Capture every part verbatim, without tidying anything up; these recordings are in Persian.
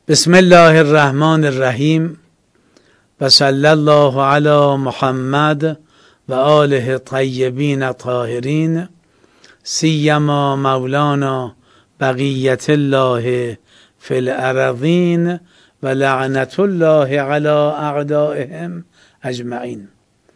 بسم الله الرحمن الرحیم و صلی الله علی محمد و آله طیبین طاهرین سیما مولانا بقیت الله فی الارضین و لعنت الله علی اعدائهم اجمعین.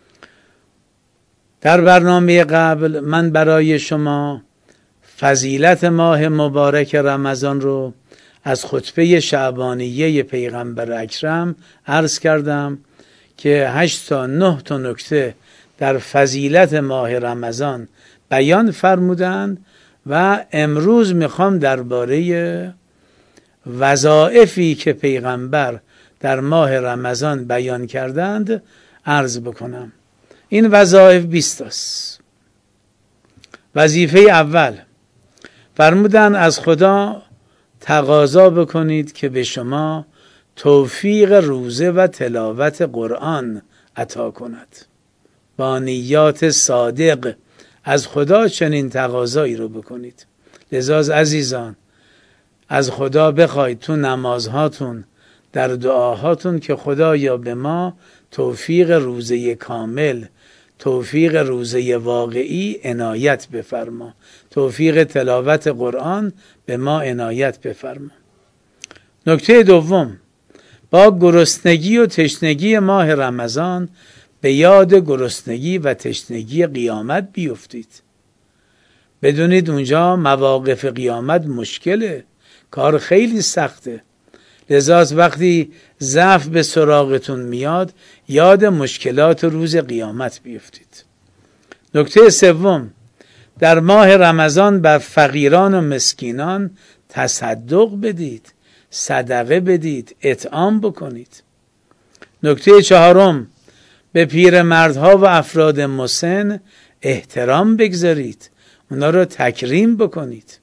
در برنامه قبل من برای شما فضیلت ماه مبارک رمضان رو از خطبه شعبانیه پیغمبر اکرم عرض کردم که هشت تا نه تا نکته در فضیلت ماه رمضان بیان فرمودند و امروز میخوام درباره وظایفی که پیغمبر در ماه رمضان بیان کردند عرض بکنم. این وظایف بیست است. وظیفه اول فرمودند از خدا تقاضا بکنید که به شما توفیق روزه و تلاوت قرآن عطا کند. با نیات صادق از خدا چنین تقاضایی رو بکنید. لذا عزیزان از خدا بخواید تو نمازهاتون در دعاهاتون که خدایا به ما توفیق روزه کامل، توفیق روزه واقعی عنایت بفرما، توفیق تلاوت قرآن به ما عنایت بفرما. نکته دوم، با گرسنگی و تشنگی ماه رمضان به یاد گرسنگی و تشنگی قیامت بیفتید. بدونید اونجا مواقف قیامت مشکله، کار خیلی سخته. لذا وقتی ضعف به سراغتون میاد یاد مشکلات روز قیامت بیفتید. نکته سوم، در ماه رمضان بر فقیران و مسکینان تصدق بدید، صدقه بدید، اطعام بکنید. نکته چهارم، به پیرمردها و افراد مسن احترام بگذارید، اونا رو تکریم بکنید.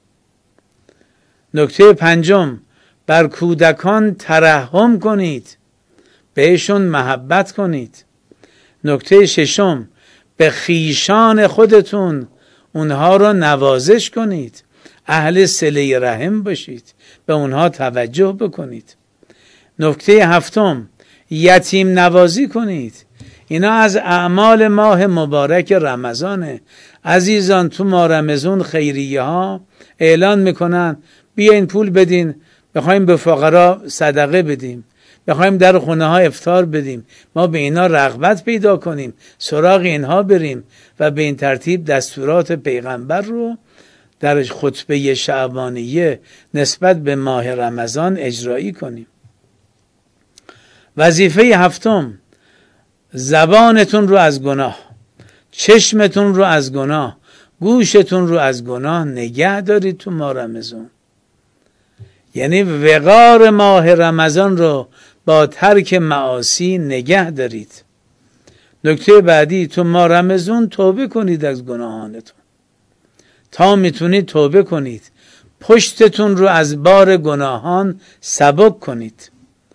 نکته پنجم، بر کودکان ترحم کنید، بهشون محبت کنید. نکته ششم، به خیشان خودتون اونها رو نوازش کنید، اهل صله رحم باشید، به اونها توجه بکنید. نکته هفتم، یتیم نوازی کنید. اینا از اعمال ماه مبارک رمضانه. عزیزان تو ماه رمضان خیریه ها اعلان میکنن بیاین پول بدین، بخوایم به فقرا صدقه بدیم، بخوایم در خونه ها افطار بدیم. ما به اینا رغبت پیدا کنیم، سراغ اینها بریم و به این ترتیب دستورات پیغمبر رو در خطبه شعبانیه نسبت به ماه رمضان اجرایی کنیم. وظیفه هفتم، زبانتون رو از گناه، چشمتون رو از گناه، گوشتون رو از گناه نگه دارید تو ماه رمضان. یعنی وقار ماه رمضان رو با ترک معاصی نگه دارید. نکته بعدی، تو ماه رمضان توبه کنید از گناهانتون. تا میتونید توبه کنید، پشتتون رو از بار گناهان سبک کنید.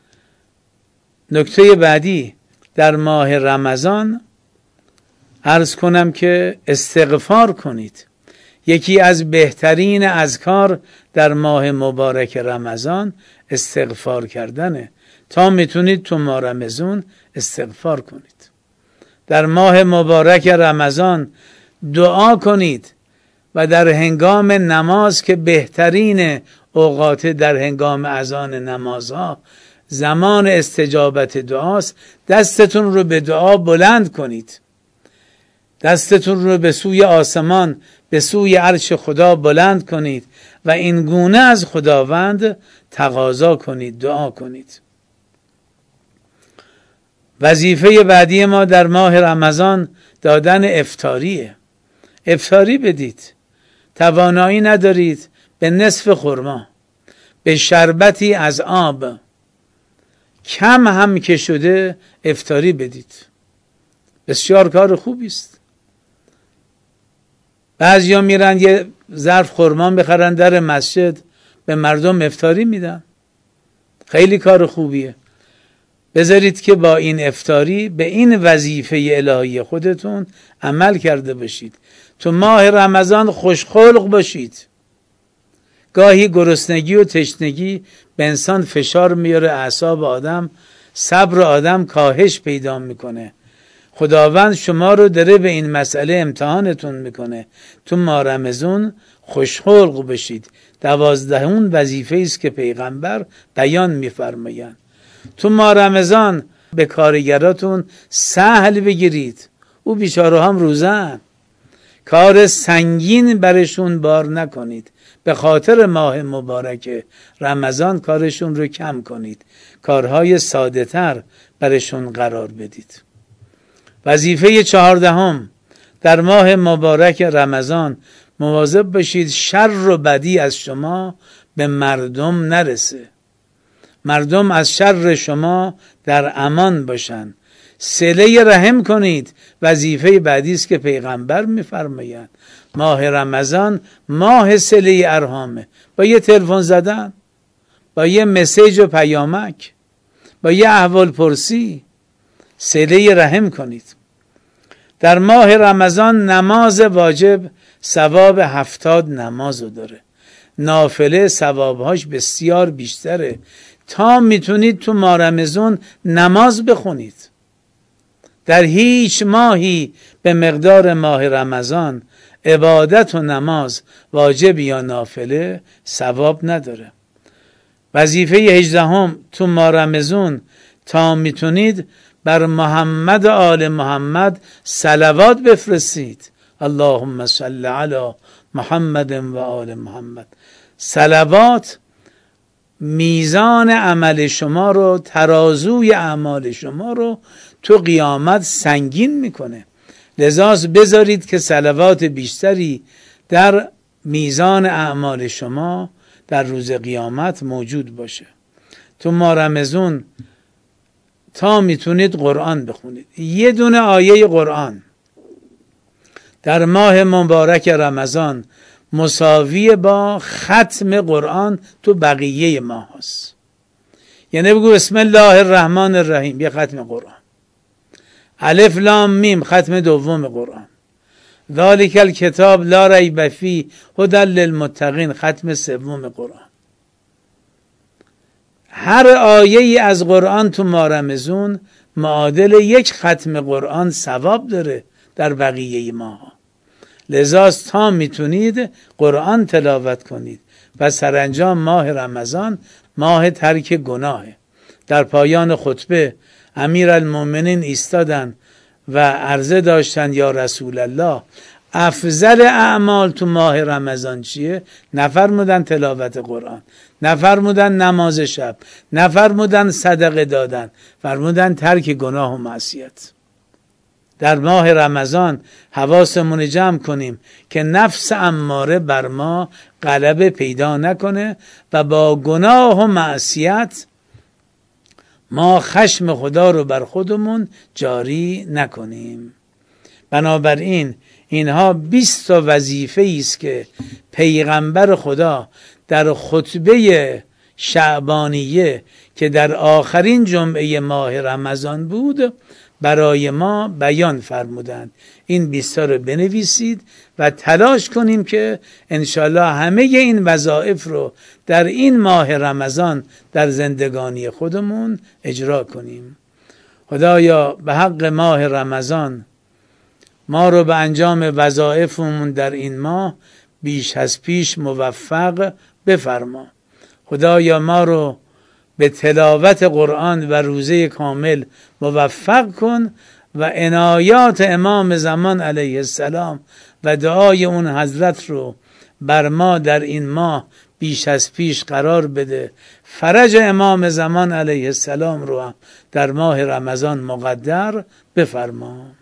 نکته بعدی، در ماه رمضان عرض کنم که استغفار کنید. یکی از بهترین اذکار در ماه مبارک رمضان استغفار کردنه. تا میتونید تو ماه رمضان استغفار کنید. در ماه مبارک رمضان دعا کنید و در هنگام نماز که بهترین اوقات در هنگام اذان نمازها زمان استجابت دعاست، دستتون رو به دعا بلند کنید. دستتون رو به سوی آسمان، به سوی عرش خدا بلند کنید و این گونه از خداوند تقاضا کنید، دعا کنید. وظیفه بعدی ما در ماه رمضان دادن افطاریه. افطاری بدید. توانایی ندارید، به نصف خرما، به شربتی از آب، کم هم که شده افطاری بدید. بسیار کار خوبی است. بعضیا میرن یه ظرف خرما بخرن در مسجد به مردم افطاری میدن. خیلی کار خوبیه. بذارید که با این افطاری به این وظیفه الهی خودتون عمل کرده باشید. تو ماه رمضان خوشخلق باشید. گاهی گرسنگی و تشنگی به انسان فشار میاره، اعصاب آدم، صبر آدم کاهش پیدا میکنه. خداوند شما رو داره به این مسئله امتحانتون میکنه. تو ماه رمضان خوشخلق بشید. دوازدهمین وظیفه است که پیغمبر بیان میفرمایند. تو ماه رمضان به کارگراتون سهل بگیرید. او بیچاره هم روزن. کار سنگین برشون بار نکنید. به خاطر ماه مبارک رمضان کارشون رو کم کنید. کارهای ساده تر برشون قرار بدید. وظیفه چهاردهم، در ماه مبارک رمضان مواظب باشید شر و بدی از شما به مردم نرسه. مردم از شر شما در امان باشن. صله رحم کنید. وظیفه بعدی است که پیغمبر میفرمایند. ماه رمضان ماه صله ارحامه. با یه تلفن زدن، با یه مسیج و پیامک، با یه احوال پرسی صله رحم کنید. در ماه رمضان نماز واجب ثواب هفتاد نمازو داره. نافله ثوابهاش بسیار بیشتره. تا میتونید تو ماه رمضان نماز بخونید. در هیچ ماهی به مقدار ماه رمضان عبادت و نماز واجب یا نافله ثواب نداره. وظیفه هجدهم تو ماه رمضان تا میتونید بر محمد و آل محمد صلوات بفرستید. اللهم صل علی محمد و آل محمد. صلوات میزان عمل شما رو، ترازوی اعمال شما رو تو قیامت سنگین میکنه. لذا بذارید که صلوات بیشتری در میزان اعمال شما در روز قیامت موجود باشه. تو ماه رمضان تا میتونید قرآن بخونید. یه دونه آیه قرآن در ماه مبارک رمضان مساوی با ختم قرآن تو بقیه ماه هست. یعنی بگو بسم الله الرحمن الرحیم، یه ختم قرآن. الف لام میم، ختم دوم قرآن. ذالک الکتاب لا ریب فیه هدی للمتقین، ختم سوم قرآن. هر آیه ای از قرآن تو ماه رمضان معادل یک ختم قرآن ثواب داره در بقیه ماه. لذا تا میتونید قرآن تلاوت کنید. و سرانجام ماه رمضان ماه ترک گناهه. در پایان خطبه امیرالمومنین ایستادن و عرضه داشتن یا رسول الله افضل اعمال تو ماه رمضان چیه؟ نفرمودن تلاوت قرآن، نفرمودن نماز شب، نفرمودن صدقه دادن، فرمودن ترک گناه و معصیت. در ماه رمضان حواسمون جمع کنیم که نفس اماره بر ما غلبه پیدا نکنه و با گناه و معصیت ما خشم خدا رو بر خودمون جاری نکنیم. بنابراین اینها بیست تا وظیفه است که پیغمبر خدا در خطبه شعبانیه که در آخرین جمعه ماه رمضان بود برای ما بیان فرمودند. این بیست تا رو بنویسید و تلاش کنیم که انشالله همه این وظایف رو در این ماه رمضان در زندگانی خودمون اجرا کنیم. خدایا به حق ماه رمضان ما رو به انجام وظایفمون در این ماه بیش از پیش موفق بفرما. خدایا ما رو به تلاوت قرآن و روزه کامل موفق کن و عنایات امام زمان علیه السلام و دعای اون حضرت رو بر ما در این ماه بیش از پیش قرار بده. فرج امام زمان علیه السلام رو هم در ماه رمضان مقدر بفرما.